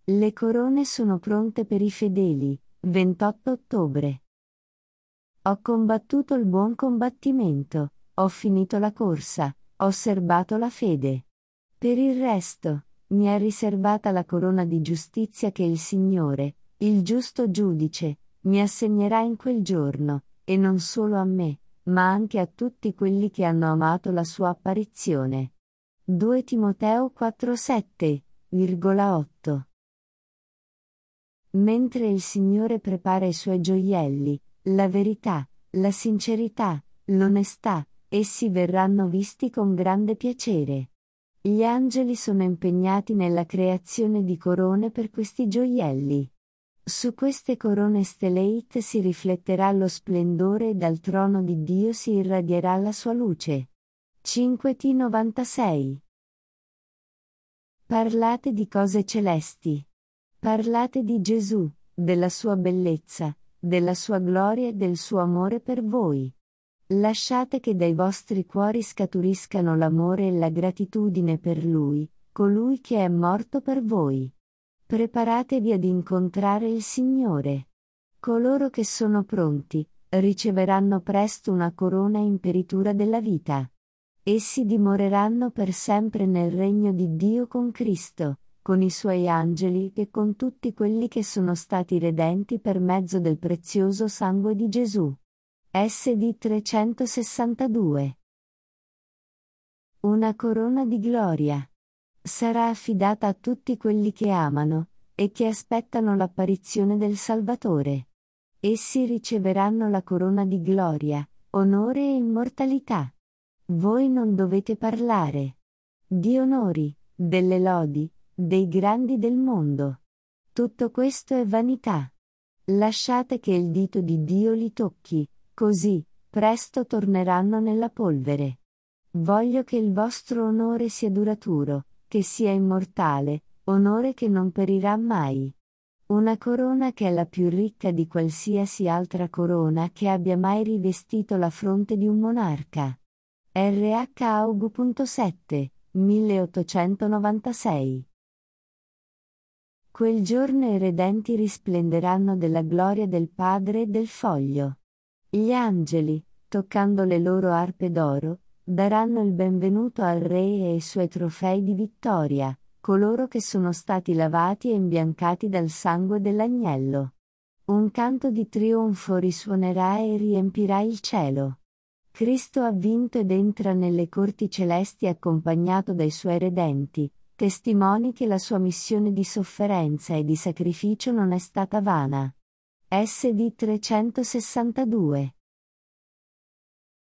Le corone sono pronte per i fedeli. 28 ottobre. Ho combattuto il buon combattimento, ho finito la corsa, ho serbato la fede. Per il resto, mi è riservata la corona di giustizia che il Signore, il giusto giudice, mi assegnerà in quel giorno, e non solo a me, ma anche a tutti quelli che hanno amato la sua apparizione. 2 Timoteo 4:7,8. Mentre il Signore prepara i suoi gioielli, la verità, la sincerità, l'onestà, essi verranno visti con grande piacere. Gli angeli sono impegnati nella creazione di corone per questi gioielli. Su queste corone stellate si rifletterà lo splendore e dal trono di Dio si irradierà la sua luce. 5T96. Parlate di cose celesti. Parlate di Gesù, della sua bellezza, della sua gloria e del suo amore per voi. Lasciate che dai vostri cuori scaturiscano l'amore e la gratitudine per Lui, colui che è morto per voi. Preparatevi ad incontrare il Signore. Coloro che sono pronti, riceveranno presto una corona imperitura della vita. Essi dimoreranno per sempre nel regno di Dio con Cristo, con i suoi angeli e con tutti quelli che sono stati redenti per mezzo del prezioso sangue di Gesù. SD 362. Una corona di gloria. Sarà affidata a tutti quelli che amano, e che aspettano l'apparizione del Salvatore. Essi riceveranno la corona di gloria, onore e immortalità. Voi non dovete parlare di onori, delle lodi, dei grandi del mondo. Tutto questo è vanità. Lasciate che il dito di Dio li tocchi, così, presto torneranno nella polvere. Voglio che il vostro onore sia duraturo, che sia immortale, onore che non perirà mai. Una corona che è la più ricca di qualsiasi altra corona che abbia mai rivestito la fronte di un monarca. RH Aug.7, 1896. Quel giorno i redenti risplenderanno della gloria del Padre e del Foglio. Gli angeli, toccando le loro arpe d'oro, daranno il benvenuto al Re e ai suoi trofei di vittoria, coloro che sono stati lavati e imbiancati dal sangue dell'agnello. Un canto di trionfo risuonerà e riempirà il cielo. Cristo ha vinto ed entra nelle corti celesti accompagnato dai suoi redenti, testimoni che la sua missione di sofferenza e di sacrificio non è stata vana. SD 362.